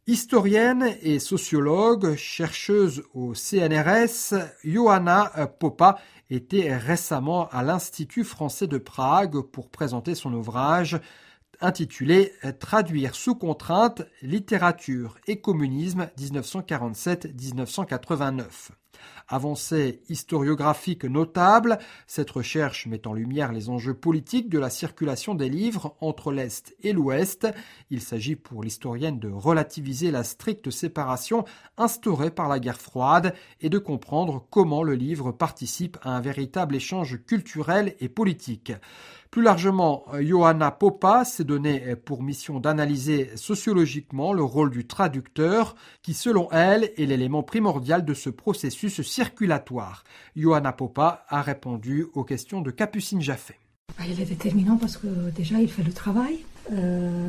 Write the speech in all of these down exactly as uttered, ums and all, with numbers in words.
Historienne et sociologue, chercheuse au C N R S, Johanna Popa était récemment à l'Institut français de Prague pour présenter son ouvrage intitulé « Traduire sous contrainte, littérature et communisme dix-neuf cent quarante-sept à dix-neuf cent quatre-vingt-neuf ». Avancée historiographique notable, cette recherche met en lumière les enjeux politiques de la circulation des livres entre l'Est et l'Ouest. Il s'agit pour l'historienne de relativiser la stricte séparation instaurée par la guerre froide et de comprendre comment le livre participe à un véritable échange culturel et politique. Plus largement, Johanna Popa s'est donné pour mission d'analyser sociologiquement le rôle du traducteur, qui selon elle est l'élément primordial de ce processus circulatoire. Johanna Popa a répondu aux questions de Capucine Jaffé. Il est déterminant parce que déjà il fait le travail, euh,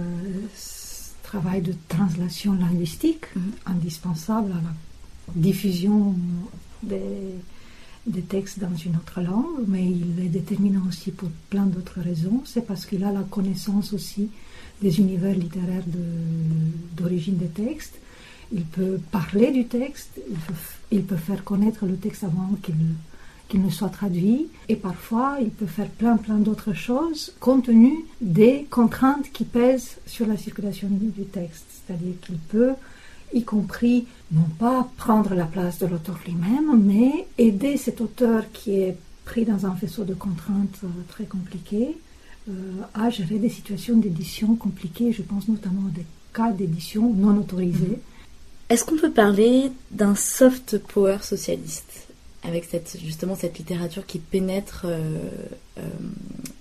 travail de translation linguistique, mmh. indispensable à la diffusion des... des textes dans une autre langue, mais il est déterminant aussi pour plein d'autres raisons. C'est parce qu'il a la connaissance aussi des univers littéraires de, d'origine des textes. Il peut parler du texte, il peut, il peut faire connaître le texte avant qu'il, qu'il ne soit traduit, et parfois il peut faire plein plein d'autres choses compte tenu des contraintes qui pèsent sur la circulation du texte. C'est-à-dire qu'il peut, y compris non pas prendre la place de l'auteur lui-même, mais aider cet auteur qui est pris dans un faisceau de contraintes euh, très compliquées euh, à gérer des situations d'édition compliquées. Je pense notamment à des cas d'édition non autorisés. Est-ce qu'on peut parler d'un soft power socialiste avec cette, justement cette littérature qui pénètre euh, euh, l'Ouest ?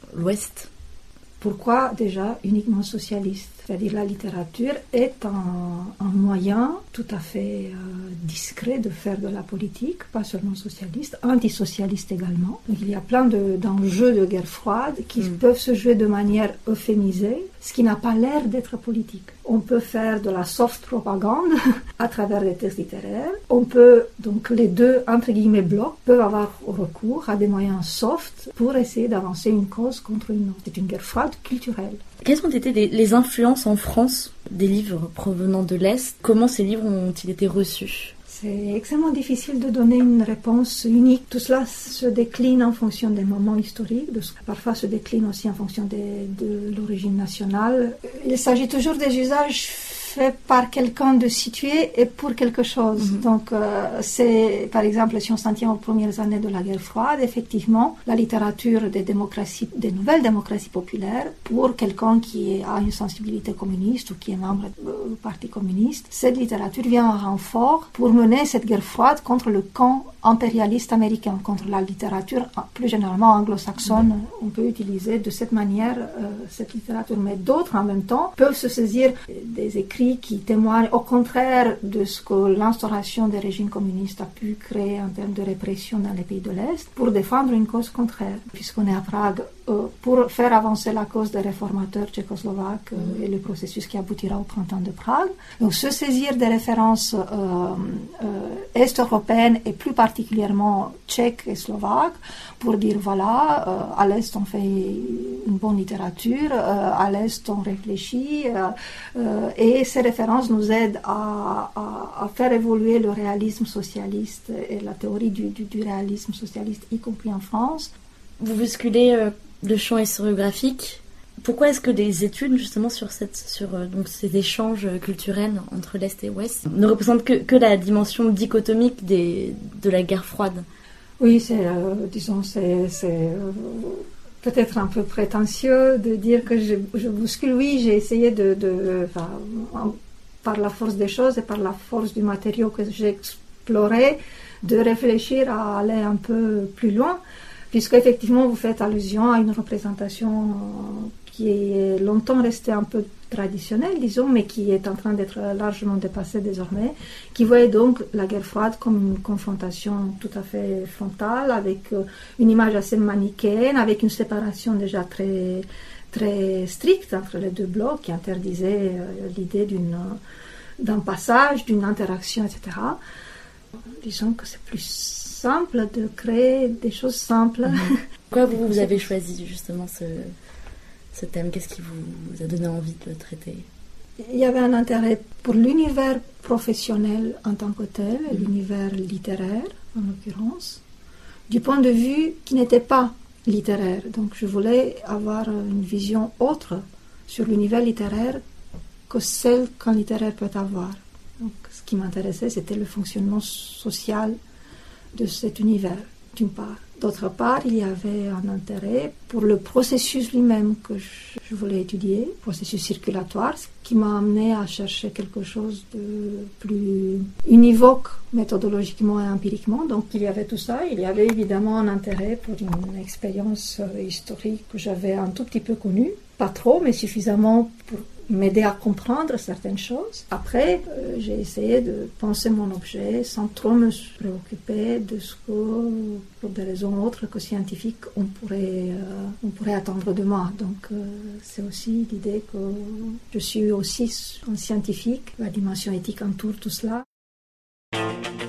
Pourquoi déjà uniquement socialiste ? C'est-à-dire la littérature est un, un moyen tout à fait euh, discret de faire de la politique, pas seulement socialiste, antisocialiste également. Donc il y a plein de, d'enjeux de guerre froide qui mm. peuvent se jouer de manière euphémisée, ce qui n'a pas l'air d'être politique. On peut faire de la soft propagande à travers des textes littéraires. On peut, donc les deux, entre guillemets, blocs peuvent avoir recours à des moyens soft pour essayer d'avancer une cause contre une autre. C'est une guerre froide culturelle. Quelles ont été les, les influences en France des livres provenant de l'Est ? Comment ces livres ont-ils été reçus ? C'est extrêmement difficile de donner une réponse unique. Tout cela se décline en fonction des moments historiques, de, parfois se décline aussi en fonction des, de l'origine nationale. Il s'agit toujours des usages faits par quelqu'un de situé et pour quelque chose. Mm-hmm. Donc, euh, c'est, par exemple, si on s'en tient aux premières années de la guerre froide, effectivement, la littérature des démocraties, des nouvelles démocraties populaires, pour quelqu'un qui a une sensibilité communiste ou qui est membre du Parti communiste, cette littérature vient en renfort pour mener cette guerre froide contre le camp impérialiste américain, contre la littérature plus généralement anglo-saxonne. Mm-hmm. On peut utiliser de cette manière euh, cette littérature, mais d'autres en même temps peuvent se saisir des écrits qui témoignent au contraire de ce que l'instauration des régimes communistes a pu créer en termes de répression dans les pays de l'Est pour défendre une cause contraire. Puisqu'on est à Prague, euh, pour faire avancer la cause des réformateurs tchécoslovaques euh, mmh. et le processus qui aboutira au printemps de Prague. Donc se saisir des références euh, euh, est-européennes et plus particulièrement tchèques et slovaques pour dire voilà, euh, à l'Est on fait une bonne littérature, euh, à l'Est on réfléchit euh, euh, et ces références nous aident à, à, à faire évoluer le réalisme socialiste et la théorie du, du, du réalisme socialiste, y compris en France. Vous bousculez euh, le champ historiographique. Pourquoi est-ce que des études justement sur, cette, sur euh, donc ces échanges culturels entre l'Est et l'Ouest ne représentent que, que la dimension dichotomique des, de la guerre froide ? Oui, c'est, euh, disons, c'est... c'est euh... peut-être un peu prétentieux de dire que je, je bouscule. Oui, j'ai essayé de, de enfin, par la force des choses et par la force du matériau que j'ai exploré, de réfléchir à aller un peu plus loin, puisque effectivement vous faites allusion à une représentation qui est longtemps restée un peu traditionnelle, disons, mais qui est en train d'être largement dépassée désormais, qui voyait donc la guerre froide comme une confrontation tout à fait frontale, avec une image assez manichéenne, avec une séparation déjà très, très stricte entre les deux blocs, qui interdisait l'idée d'une, d'un passage, d'une interaction, et cetera. Disons que c'est plus simple de créer des choses simples. Pourquoi vous, vous avez choisi justement ce... ce thème, qu'est-ce qui vous a donné envie de le traiter ? il y avait un intérêt pour l'univers professionnel en tant que tel, l'univers littéraire en l'occurrence, du point de vue qui n'était pas littéraire. Donc je voulais avoir une vision autre sur l'univers littéraire que celle qu'un littéraire peut avoir. Donc ce qui m'intéressait, c'était le fonctionnement social de cet univers, d'une part. D'autre part, il y avait un intérêt pour le processus lui-même que je, je voulais étudier, processus circulatoire, ce qui m'a amené à chercher quelque chose de plus univoque méthodologiquement et empiriquement. Donc il y avait tout ça. Il y avait évidemment un intérêt pour une expérience historique que j'avais un tout petit peu connue, pas trop, mais suffisamment pour m'aider à comprendre certaines choses. Après, euh, j'ai essayé de penser mon objet sans trop me préoccuper de ce que, pour des raisons autres que scientifiques, on pourrait, euh, on pourrait attendre de moi. Donc, euh, c'est aussi l'idée que je suis aussi un scientifique. La dimension éthique entoure tout cela.